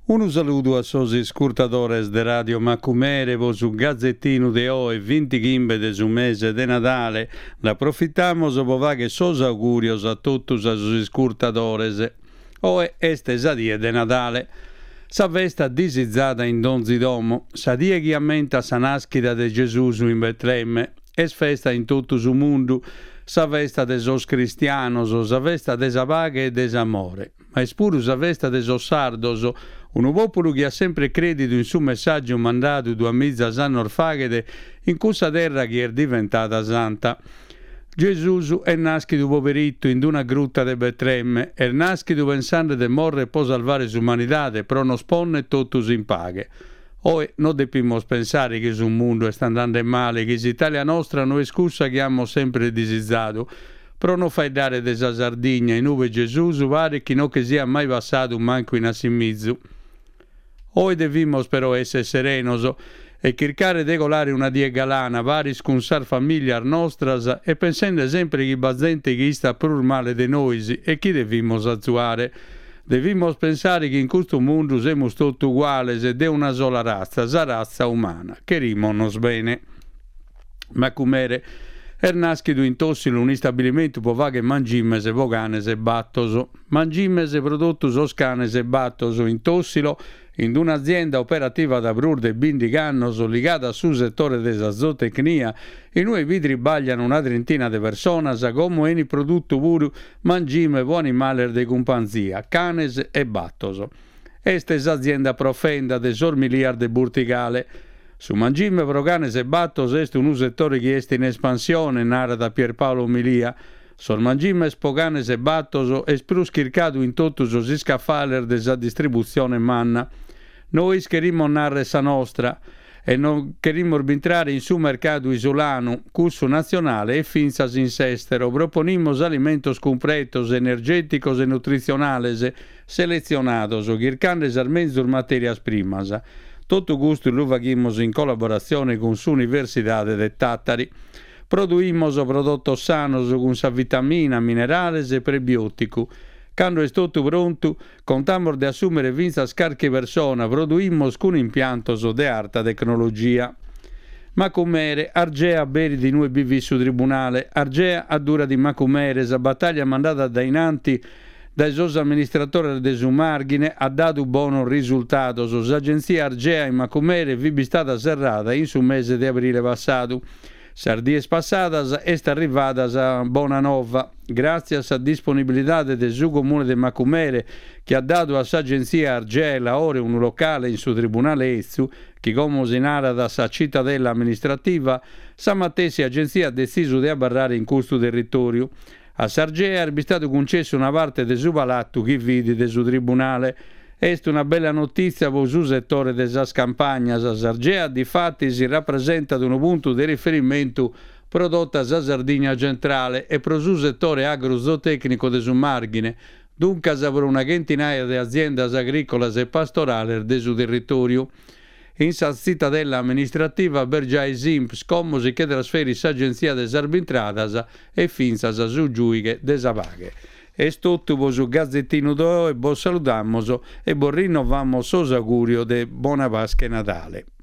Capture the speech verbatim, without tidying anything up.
Un saluto a sos ascoltadores de Radio Macumere, vo su Gazzettino de Oe, venti gimbe de su mese de Natale. L'approfittamos po fare sos augurios a tutti os ascoltadores. Oe este sa die de Natale. Sa festa disizzata in donzi domo, sa die che ammenta sa nascita de Gesù in Betlemme, es festa in tutto su mondo, sa festa de sos cristianos, sa festa de sa paga e de s'amore, ma es pure sa festa de sos sardos, un popolo che ha sempre credito in su messaggio mandato due mezza sanno orfaghe in questa terra che è diventata santa. Gesù è nascito poveritto in una grutta de Betlemme, è nascito pensando de morre po salvare l'umanità, pro non sponne tutto in paghe. Oi non dobbiamo pensare che su un mondo sta andando male, che l'Italia nostra non è scusa che abbiamo sempre disizzato, però non fai dare desa Sardegna in uve Gesù, pare che non che sia mai passato un manco in assimizzo. Oi dobbiamo però essere serenos e cercare di colare una die galana, vari scunsar famiglia nostras e pensando sempre che bazzente che sta pur male de noi e chi dobbiamo attuare. Dobbiamo pensare che in questo mondo siamo tutti uguali ed è una sola razza, la razza umana, che rimonos bene. Ma com'era, er nascido in Tossilo un stabilimento po vaghe mangimese, voganes e battoso. Mangimese prodotto sos canes e battoso in Tossilo, in un'azienda operativa da Brurde e Bindigannoso legata sul settore della zootecnia, in cui vi tribagliano una trentina di persone, come ogni prodotto puro mangime buoni animali di companzia, canes e battoso. Esta è l'azienda profenda de sor miliardi burticale. Su mangime pro canes e battoso è un settore che è in espansione, narra da Pierpaolo Milia. Sor mangime spoganes e battoso è più schircato in tutto i scaffaler della distribuzione manna. Noi scherimo narre sa nostra e non cherimo arbitrare in su mercato isolano, curso nazionale e finzas in sestero, proponimos alimentos completos, energéticos e nutrizionales selezionados, gircandes almenzur materias primas. Tutto gusto lo faghimos in collaborazione con l'Università de Tattari. Produimos prodottos sanos con sa vitamina, minerales e prebiotico. Quando è tutto pronto, contamos di assumere vinza scarche persone, produimos con impiantos de alta tecnologia. Ma com'ere, Argea beri di noi bivi su tribunale, Argea a dura di Macumere, sa battaglia mandata dai nanti dai sos amministratori de su margine ha dato buono risultato. L'agenzia Argea in Macumere vi stata serrata in su mese di aprile passato. Sardies passadas est arrivadas a Bonanova, grazie a disponibilità del suo comune di Macumere che ha dato a s'agenzia Argela ora un locale in suo tribunale Ezzu che come si narra da sa cittadella amministrativa stamattina agenzia ha deciso di abbarrare in questo territorio. A Sargea è stato concesso una parte del suo palazzo che vide del suo tribunale. È una bella notizia per il settore della campagna. A Sargea di fatti si rappresenta un punto di riferimento prodotto a Sardegna centrale e per il settore agrozootecnico del suo margine, dunque per una centinaia di aziende agricole e pastorali del suo territorio. In sa cittadella amministrativa Bergiai Simps, come si che trasferì l'agenzia des arbitradas e finza sa su giuighe des avaghe. È tutto su Gazzettino d'O e buon salutamos e buon rinnovamos sos augurio de buona Pasqua e Natale.